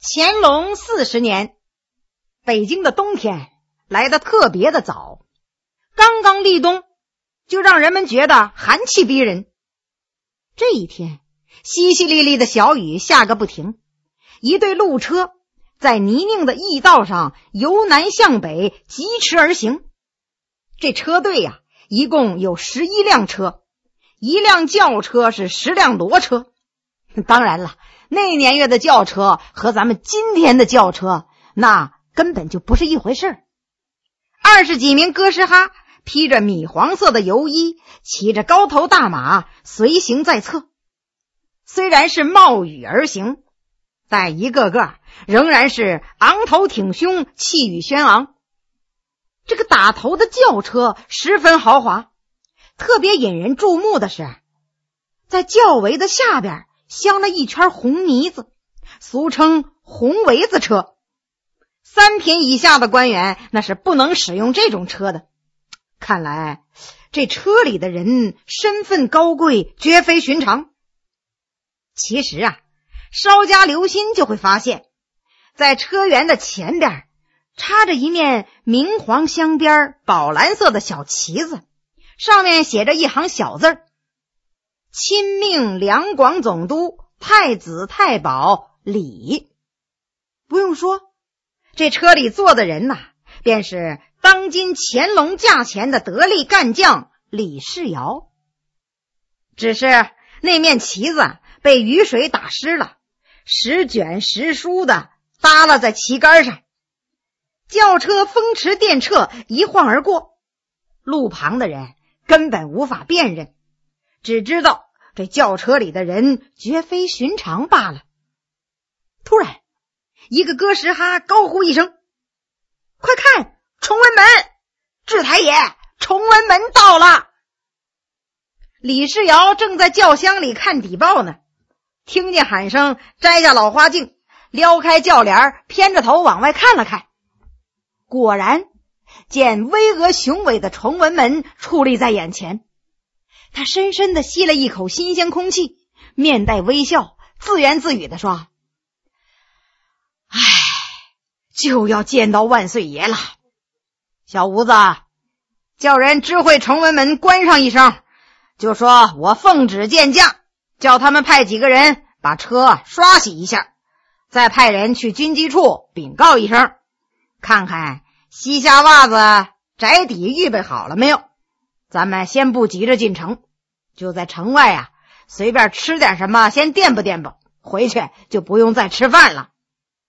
乾隆40年，北京的冬天来得特别的早，刚刚立冬就让人们觉得寒气逼人。这一天，淅淅沥沥的小雨下个不停，一队路车在泥泞的驿道上由南向北疾驰而行。这车队呀，一共有11辆车，一辆轿车是10辆骡车。当然了，那年月的轿车和咱们今天的轿车那根本就不是一回事。20几名哥斯哈披着米黄色的油衣，骑着高头大马随行在侧。虽然是冒雨而行，但一个个仍然是昂头挺胸，气宇轩昂。这个打头的轿车十分豪华，特别引人注目的是，在轿围的下边镶了一圈红呢子，俗称红围子车。3品以下的官员那是不能使用这种车的。看来这车里的人身份高贵，绝非寻常。其实啊，稍加留心就会发现，在车辕的前边插着一面明黄镶边宝蓝色的小旗子，上面写着一行小字：亲命两广总督太子太保李。不用说，这车里坐的人呐，便是当今乾隆驾前的得力干将李世尧。只是那面旗子被雨水打湿了，时卷时舒的耷拉在旗杆上。轿车风驰电掣，一晃而过，路旁的人根本无法辨认，只知道这轿车里的人绝非寻常罢了。突然，一个哥什哈高呼一声：快看，崇文门！智台爷，崇文门到了！李世尧正在轿厢里看底报呢，听见喊声，摘下老花镜，撩开轿帘，偏着头往外看了看。果然见巍峨雄伟的崇文门矗立在眼前。他深深地吸了一口新鲜空气，面带微笑，自言自语地说：唉，就要见到万岁爷了。小吴子，叫人知会崇文门关上一声，就说我奉旨见驾，叫他们派几个人把车刷洗一下，再派人去军机处禀告一声，看看膝下袜子宅底预备好了没有。咱们先不急着进城，就在城外啊，随便吃点什么先垫吧垫吧，回去就不用再吃饭了。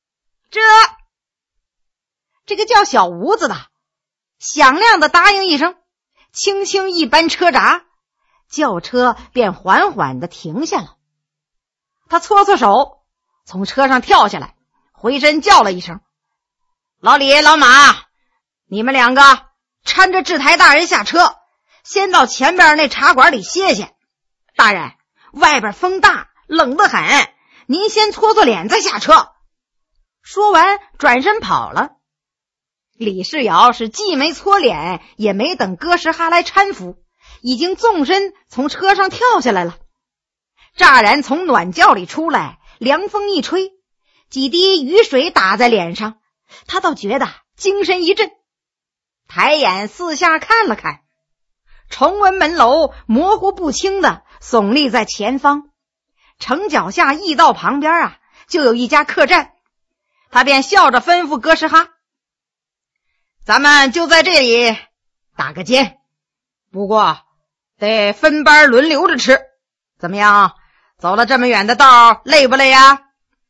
这个叫小吴子的响亮的答应一声，轻轻一扳车闸，轿车便缓缓地停下了。他搓搓手，从车上跳下来，回身叫了一声：老李老马，你们两个搀着智台大人下车，先到前边那茶馆里歇歇。大人，外边风大，冷得很，您先搓搓脸再下车。说完转身跑了。李世尧是既没搓脸，也没等哥什哈来搀扶，已经纵身从车上跳下来了。乍然从暖轿里出来，凉风一吹，几滴雨水打在脸上，他倒觉得精神一振。抬眼四下看了看，崇文门楼模糊不清的耸立在前方，城脚下驿道旁边啊，就有一家客栈。他便笑着吩咐哥什哈：咱们就在这里打个尖，不过得分班轮流着吃，怎么样？走了这么远的道，累不累呀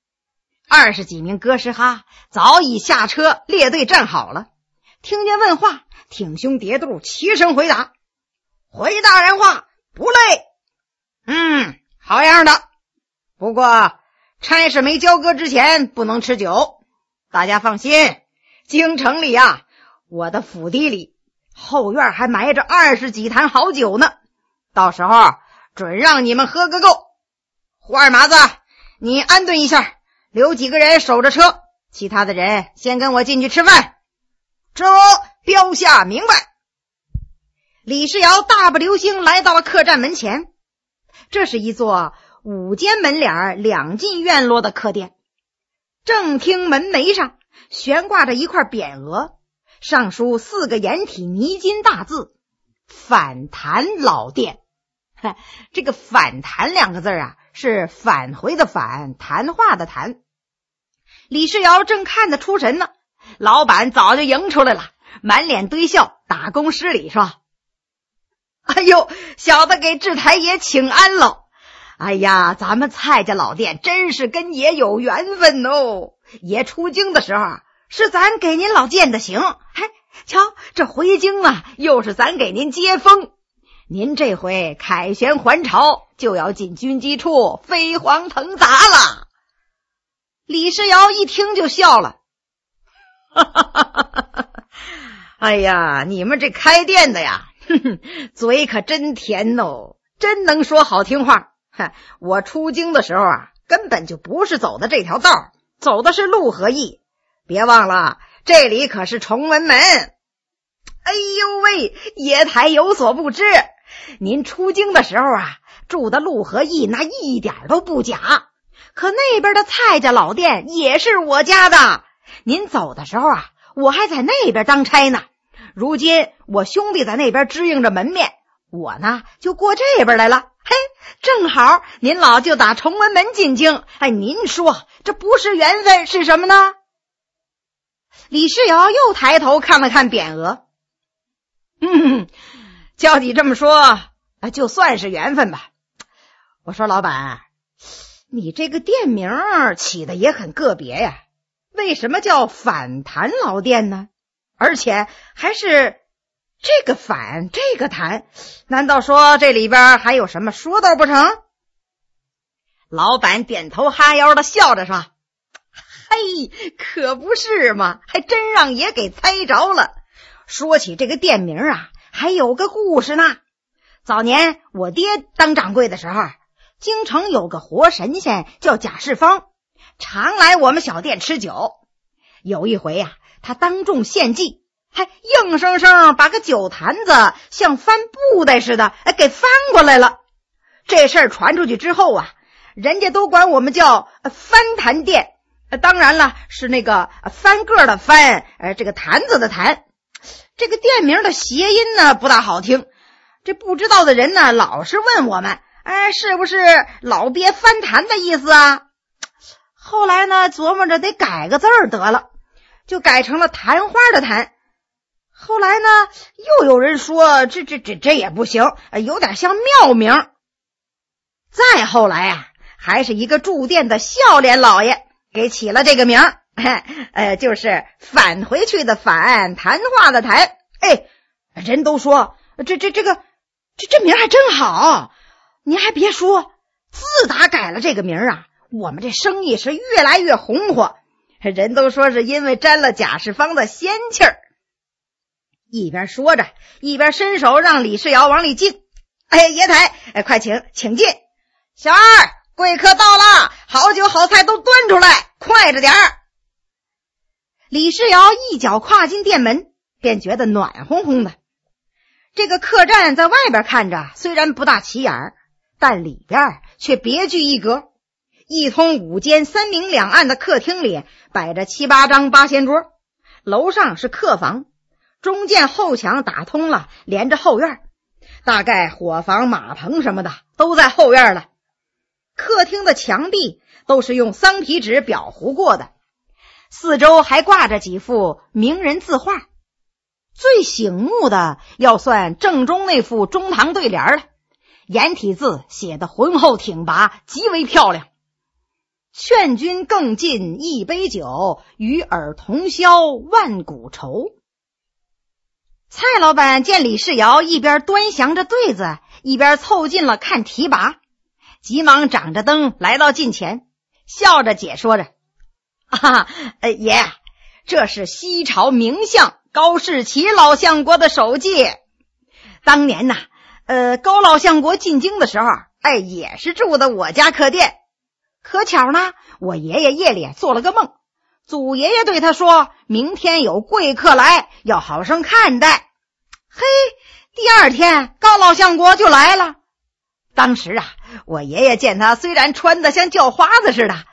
？20几名哥什哈早已下车列队站好了，听见问话，挺胸叠肚，齐声回答：回大人话，不累。好样的。不过差事没交割之前不能吃酒。大家放心，京城里啊，我的府邸里后院还埋着20几坛好酒呢，到时候准让你们喝个够。胡二麻子，你安顿一下，留几个人守着车，其他的人先跟我进去吃饭。这标下明白。李世尧大步流星来到了客栈门前，这是一座5间门脸2进院落的客店。 正厅门楣上悬挂着一块匾额，上书4个颜体泥金大字：反弹老店。这个反弹2个字啊，是返回的返，谈话的谈。李世尧正看得出神呢，老板早就迎出来了，满脸堆笑，打躬施礼说：哎呦，小的给智台爷请安喽。哎呀，咱们蔡家老店真是跟爷有缘分哦。爷出京的时候啊，是咱给您老践的行，瞧这回京啊，又是咱给您接风。您这回凯旋还朝，就要进军机处飞黄腾达了。李世尧一听就笑了，哎呀，你们这开店的呀，嘴可真甜哦，真能说好听话。我出京的时候啊，根本就不是走的这条道，走的是陆河驿。别忘了，这里可是崇文门。哎呦喂，爷台有所不知，您出京的时候啊，住的陆河驿那一点都不假，可那边的蔡家老店也是我家的。您走的时候啊，我还在那边当差呢。如今我兄弟在那边支应着门面，我呢就过这边来了。正好您老就打崇文门进京，您说这不是缘分是什么呢？李世尧又抬头看了看匾额，叫你这么说，就算是缘分吧。我说老板，你这个店名起的也很个别呀，为什么叫反弹老店呢？而且还是这个反这个弹，难道说这里边还有什么说道不成？老板点头哈腰的笑着说：嘿，可不是嘛，还真让爷给猜着了。说起这个店名啊，还有个故事呢。早年我爹当掌柜的时候，京城有个活神仙叫贾世芳，常来我们小店吃酒。有一回啊，他当众献计，还硬生生把个酒坛子像翻布袋似的给翻过来了。这事儿传出去之后啊，人家都管我们叫翻坛店，当然了，是那个翻个的翻，这个坛子的坛。这个店名的谐音呢不大好听，这不知道的人呢老是问我们，是不是老鳖翻坛的意思啊？后来呢琢磨着得改个字儿得了，就改成了昙花的昙。后来呢又有人说这也不行，有点像庙名。再后来啊，还是一个住店的笑脸老爷给起了这个名儿，就是返回去的返，谈话的谈。人都说这名还真好。您还别说，自打改了这个名啊，我们这生意是越来越红火。人都说是因为沾了贾世芳的仙气儿。一边说着，一边伸手让李世尧往里进。爷台，快请进。小二，贵客到了，好酒好菜都端出来，快着点儿。李世尧一脚跨进店门，便觉得暖烘烘的。这个客栈在外边看着虽然不大起眼，但里边却别具一格。一通5间3明2暗的客厅里摆着7、8张八仙桌，楼上是客房，中间后墙打通了，连着后院，大概伙房马棚什么的都在后院了。客厅的墙壁都是用桑皮纸裱糊过的，四周还挂着几幅名人字画。最醒目的要算正中那幅中堂对联了，颜体字写得浑厚挺拔，极为漂亮。劝君更尽一杯酒，与尔同销万古愁。蔡老板见李世尧一边端详着对子，一边凑近了看题跋，急忙掌着灯来到近前，笑着解说着：爷，这是西朝名相高士奇老相国的手迹。当年高老相国进京的时候，也是住的我家客店。可巧呢，我爷爷夜里做了个梦，祖爷爷对他说，明天有贵客来，要好生看待。第二天高老相国就来了。当时我爷爷见他虽然穿得像叫花子似的，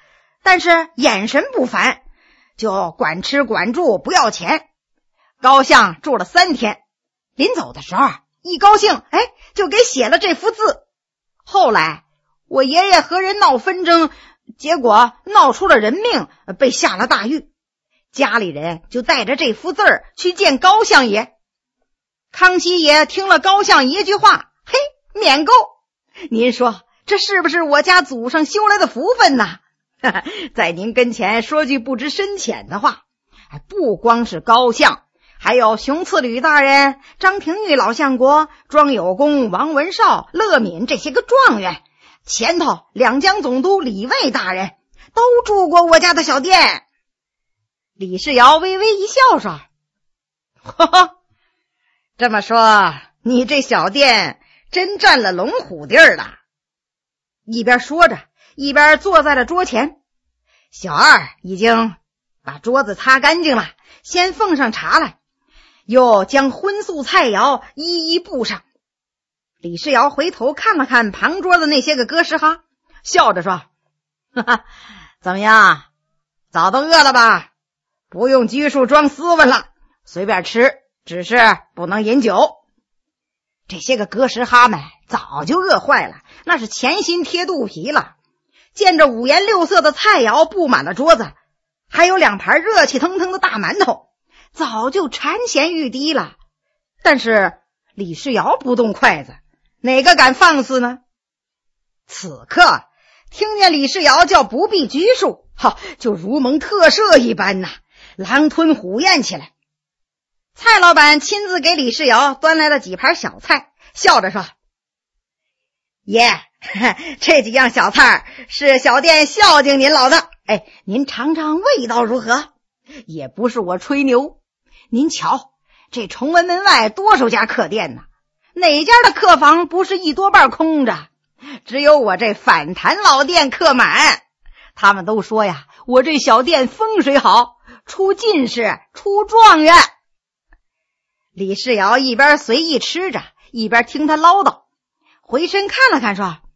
但是眼神不凡，就管吃管住不要钱。高相住了3天，临走的时候一高兴，就给写了这幅字。后来我爷爷和人闹纷争，结果闹出了人命，被下了大狱。家里人就带着这幅字去见高相爷。康熙爷听了高相爷一句话，免购。您说这是不是我家祖上修来的福分呢？在您跟前说句不知深浅的话，不光是高相，还有熊次吕大人、张廷玉老相国、庄有功、王文绍、乐敏这些个状元，前头两江总督李卫大人都住过我家的小店。李世尧微微一笑说：呵呵，这么说你这小店真占了龙虎地儿了。一边说着，一边坐在了桌前。小二已经把桌子擦干净了，先奉上茶来，又将荤素菜肴一一布上。李世尧回头看了看旁桌的那些个哥什哈，笑着说：哈哈，怎么样，早都饿了吧？不用拘束装斯文了，随便吃，只是不能饮酒。这些个哥什哈们早就饿坏了，那是前心贴肚皮了。见着五颜六色的菜肴布满了桌子，还有2盘热气腾腾的大馒头，早就馋涎欲滴了。但是李世尧不动筷子，哪个敢放肆呢？此刻听见李世尧叫不必拘束，就如蒙特赦一般呐，狼吞虎咽起来。蔡老板亲自给李世尧端来了几盘小菜，笑着说：爷，这几样小菜是小店孝敬您老的，您尝尝味道如何？也不是我吹牛，您瞧，这崇文门外多少家客店呢？哪家的客房不是一多半空着？只有我这反坛老店客满。他们都说呀，我这小店风水好，出进士，出状元。李世尧一边随意吃着，一边听他唠叨，回身看了看说：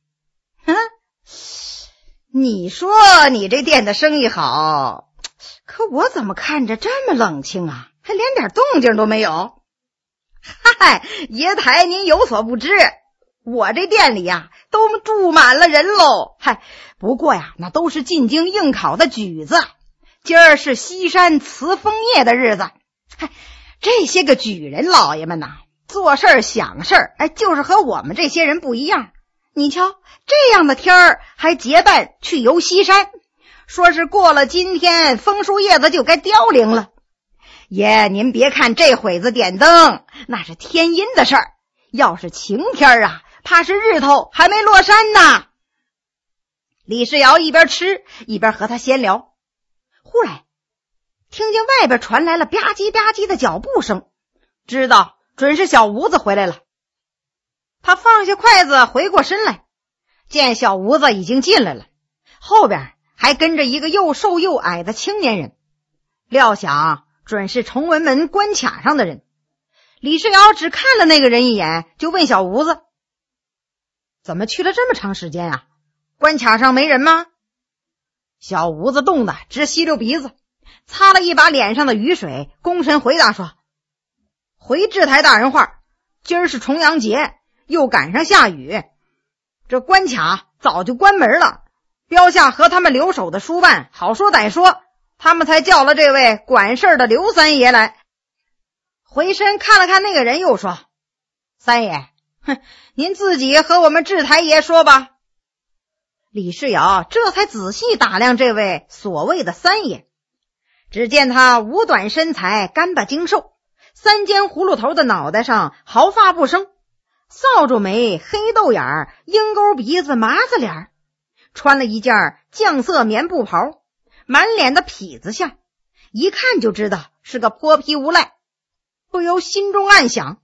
你说你这店的生意好，可我怎么看着这么冷清啊，还连点动静都没有。嗨，爷台您有所不知，我这店里呀都住满了人喽。不过呀，那都是进京应考的举子，今儿是西山辞枫叶的日子。这些个举人老爷们呐，做事儿想事儿，就是和我们这些人不一样。你瞧，这样的天儿还结伴去游西山，说是过了今天枫树叶子就该凋零了。爷，您别看这会子点灯，那是天阴的事儿，要是晴天啊，怕是日头还没落山呢。李世尧一边吃一边和他闲聊，忽然听见外边传来了吧唧吧唧的脚步声，知道准是小吴子回来了。他放下筷子回过身来，见小吴子已经进来了，后边还跟着一个又瘦又矮的青年人，料想准是崇文门关卡上的人。李世尧只看了那个人一眼，就问小吴子：怎么去了这么长时间啊？关卡上没人吗？小吴子冻得直吸溜鼻子，擦了一把脸上的雨水，躬身回答说：回智台大人话，今儿是重阳节，又赶上下雨，这关卡早就关门了。标下和他们留守的书办好说歹说，他们才叫了这位管事的刘三爷来。回身看了看那个人，又说：三爷，您自己和我们智台爷说吧。李世尧这才仔细打量这位所谓的三爷，只见他五短身材，干巴精瘦，三尖葫芦头的脑袋上毫发不生，扫帚眉，黑豆眼，鹰钩鼻子，麻子脸，穿了一件绛色棉布袍，满脸的痞子相，一看就知道是个泼皮无赖。不由心中暗想，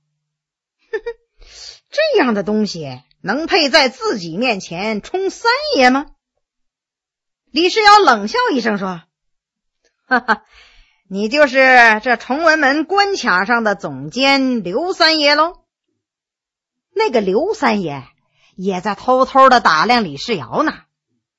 这样的东西能配在自己面前充三爷吗？李世尧冷笑一声说：你就是这崇文门关卡上的总监刘三爷喽。那个刘三爷也在偷偷的打量李世尧呢。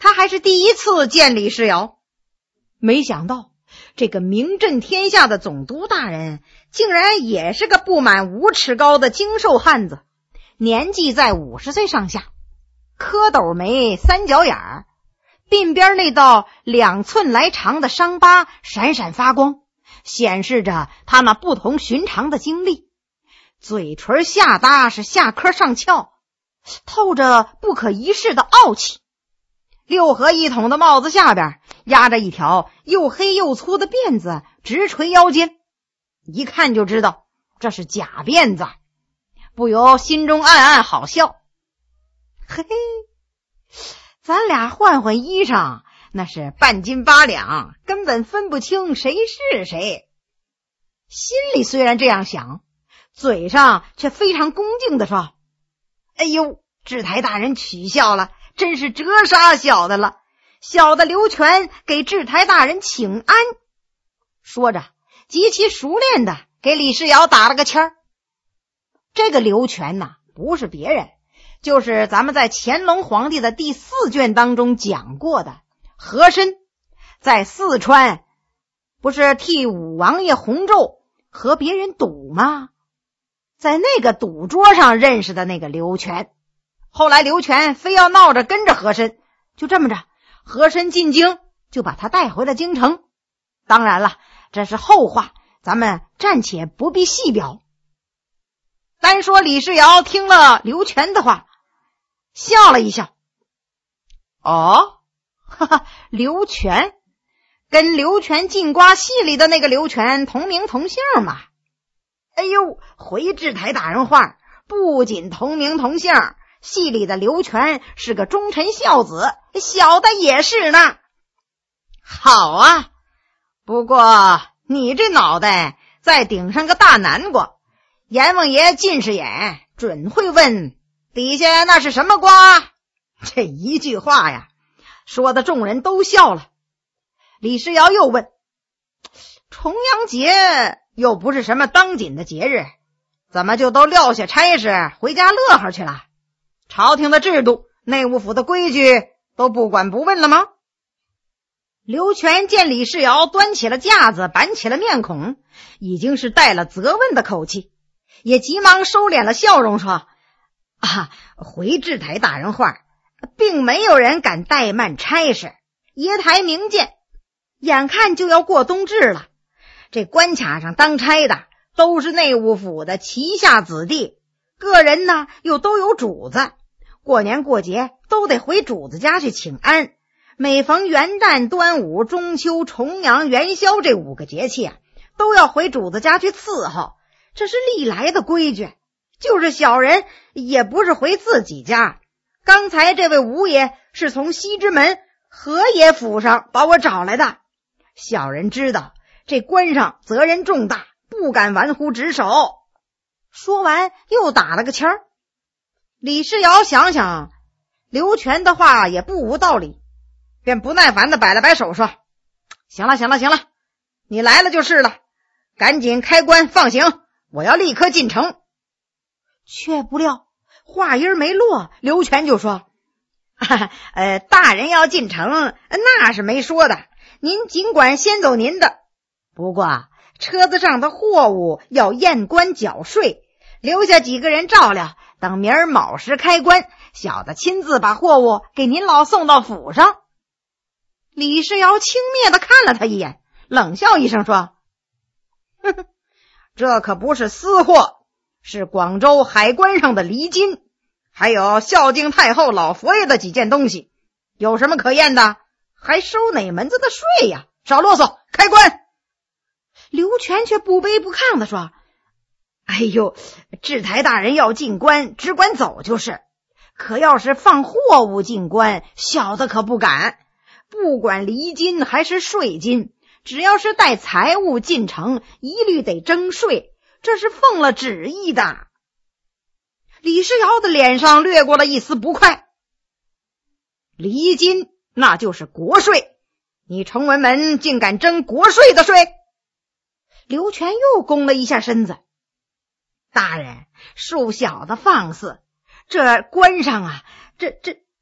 他还是第一次见李世尧，没想到这个名震天下的总督大人竟然也是个不满5尺高的精瘦汉子，年纪在50岁上下，蝌蚪眉3角眼儿，鬓边那道2寸来长的伤疤闪闪发光，显示着他那不同寻常的经历。嘴唇下搭是下颏上翘，透着不可一世的傲气。6合1筒的帽子下边压着一条又黑又粗的辫子，直垂腰间，一看就知道这是假辫子，不由心中暗暗好笑。嘿嘿，咱俩换换衣裳，那是半斤8两，根本分不清谁是谁。心里虽然这样想，嘴上却非常恭敬地说：哎呦，智台大人取笑了，真是折杀小的了，小的刘全给智台大人请安。说着极其熟练的给李世尧打了个签儿。这个刘全呐，不是别人，就是咱们在乾隆皇帝的第4卷当中讲过的和珅，在四川不是替武王爷洪昼和别人赌吗？在那个赌桌上认识的那个刘全。后来刘全非要闹着跟着和珅，就这么着，和珅进京就把他带回了京城。当然了，这是后话，咱们暂且不必细表。单说李世尧听了刘全的话，笑了一笑。哦，哈哈，刘全跟刘全进瓜戏里的那个刘全同名同姓嘛。哎呦，回智台大人话，不仅同名同姓，戏里的刘全是个忠臣孝子，小的也是呢。好啊，不过你这脑袋再顶上个大南瓜，阎王爷近视眼准会问底下那是什么瓜。这一句话呀，说的众人都笑了。李世尧又问，重阳节又不是什么当紧的节日，怎么就都撂下差事回家乐呵去了？朝廷的制度，内务府的规矩都不管不问了吗？刘全见李世尧端起了架子，板起了面孔，已经是带了责问的口气，也急忙收敛了笑容，说回智台大人话，并没有人敢怠慢差事，爷台明鉴，眼看就要过冬至了，这关卡上当差的都是内务府的旗下子弟，个人呢又都有主子，过年过节都得回主子家去请安。每逢元旦、端午、中秋、重阳、元宵这5个节气啊，都要回主子家去伺候，这是历来的规矩。就是小人也不是回自己家，刚才这位吴爷是从西直门河野府上把我找来的，小人知道这官上责任重大，不敢玩忽职守。说完又打了个签儿。李世尧想想刘全的话也不无道理，便不耐烦地摆了摆手说，行了，你来了就是了，赶紧开棺放行，我要立刻进城。却不料话音没落，刘全就说，大人要进城那是没说的，您尽管先走您的，不过车子上的货物要验关缴税，留下几个人照料，等明儿卯时开棺，小的亲自把货物给您老送到府上。李世尧轻蔑地看了他一眼，冷笑一声说，呵呵，这可不是私货，是广州海关上的厘金，还有孝敬太后老佛爷的几件东西，有什么可验的？还收哪门子的税呀？少啰嗦，开棺。刘全却不卑不亢地说，哎呦，智台大人要进关，只管走就是，可要是放货物进关，小的可不敢。不管厘金还是税金，只要是带财物进城，一律得征税，这是奉了旨意的。李世尧的脸上掠过了一丝不快。厘金那就是国税，你崇文门竟敢征国税的税？刘全又弓了一下身子，大人恕小的放肆，这官上啊，这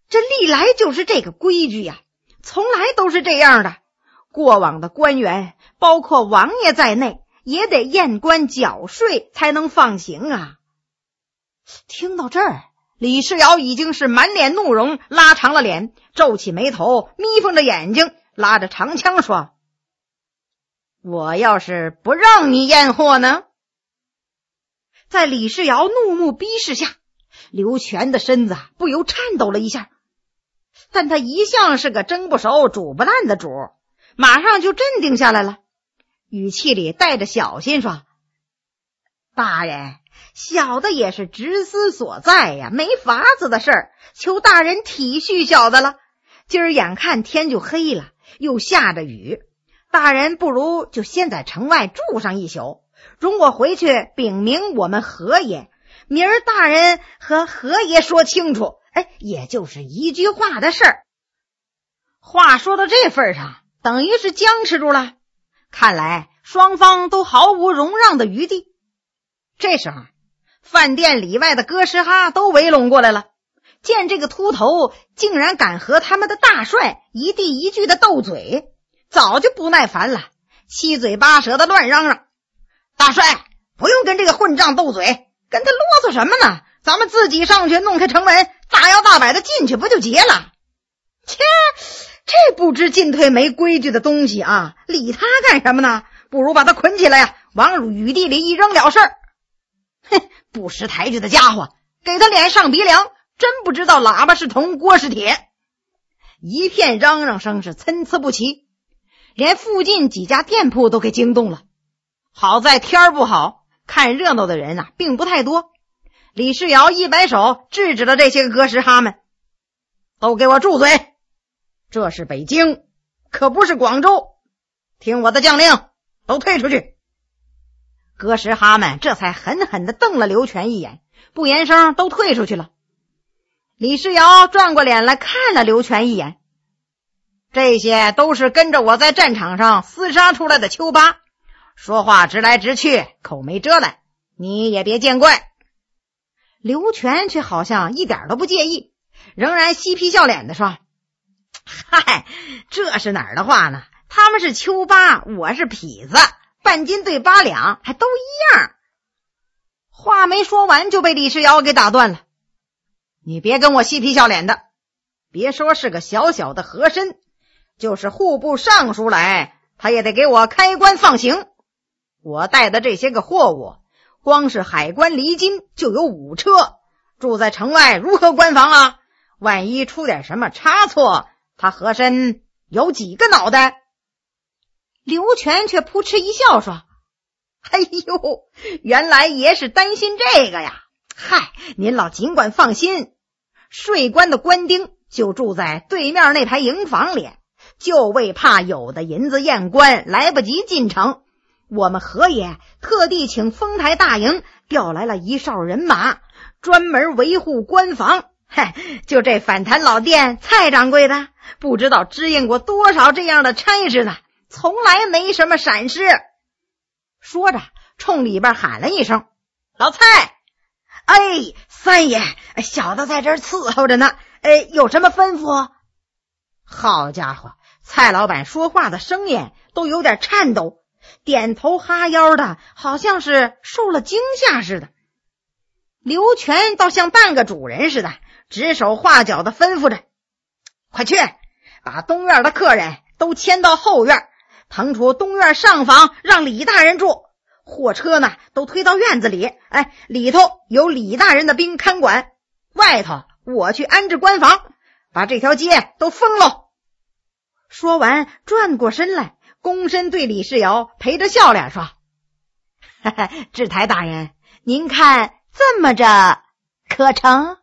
这历来就是这个规矩呀，从来都是这样的。过往的官员，包括王爷在内，也得验官缴税才能放行啊。听到这儿，李世尧已经是满脸怒容，拉长了脸，皱起眉头，眯缝着眼睛，拉着长枪说：我要是不让你验货呢？在李世尧怒目逼视下，刘全的身子不由颤抖了一下，但他一向是个蒸不熟煮不烂的主，马上就镇定下来了，语气里带着小心说：大人，小的也是职司所在呀，没法子的事儿，求大人体恤小的了。今儿眼看天就黑了，又下着雨，大人不如就先在城外住上一宿，容我回去禀明我们何爷，明儿大人和何爷说清楚，也就是一句话的事儿。话说到这份上，等于是僵持住了，看来双方都毫无容让的余地。这时候，饭店里外的哥什哈都围拢过来了，见这个秃头竟然敢和他们的大帅一地一句的斗嘴，早就不耐烦了，七嘴八舌的乱嚷嚷：大帅，不用跟这个混账斗嘴，跟他啰嗦什么呢？咱们自己上去弄开城门，大摇大摆的进去不就结了？切，这不知进退没规矩的东西啊，理他干什么呢？不如把他捆起来呀，往雨地里一扔了事儿。哼，不识抬举的家伙，给他脸上鼻梁，真不知道喇叭是铜，锅是铁。一片嚷嚷声是参差不齐，连附近几家店铺都给惊动了。好在天儿不好，看热闹的人并不太多。李世尧一摆手，制止了这些个哥什哈们：都给我住嘴！这是北京，可不是广州，听我的将令，都退出去。哥什哈们这才狠狠地瞪了刘全一眼，不言声都退出去了。李世尧转过脸来看了刘全一眼：这些都是跟着我在战场上厮杀出来的丘巴，说话直来直去，口没遮拦，你也别见怪。刘全却好像一点都不介意，仍然嬉皮笑脸地说：嗨，这是哪儿的话呢？他们是丘巴，我是痞子，半斤对8两，还都一样。话没说完就被李世尧给打断了：你别跟我嬉皮笑脸的，别说是个小小的和珅，就是户部尚书来，他也得给我开关放行。我带的这些个货物，光是海关离京就有5车，住在城外如何关防啊？万一出点什么差错，他和珅有几个脑袋？刘全却扑哧一笑说：哎呦，原来爷是担心这个呀。嗨，您老尽管放心，税关的官丁就住在对面那排营房里，就为怕有的银子验官来不及进城，我们何爷特地请丰台大营调来了1哨人马，专门维护关防。嗨，就这反弹老店蔡掌柜的，不知道支应过多少这样的差事呢，从来没什么闪失。说着冲里边喊了一声：老蔡！三爷，小的在这儿伺候着呢，有什么吩咐？好家伙，蔡老板说话的声音都有点颤抖，点头哈腰的，好像是受了惊吓似的。刘全倒像半个主人似的，指手画脚的吩咐着：快去把东院的客人都迁到后院，腾出东院上房让李大人住，货车呢都推到院子里，里头有李大人的兵看管，外头我去安置官房，把这条街都封喽。说完转过身来，躬身对李世尧陪着笑脸说：智台大人，您看这么着可成？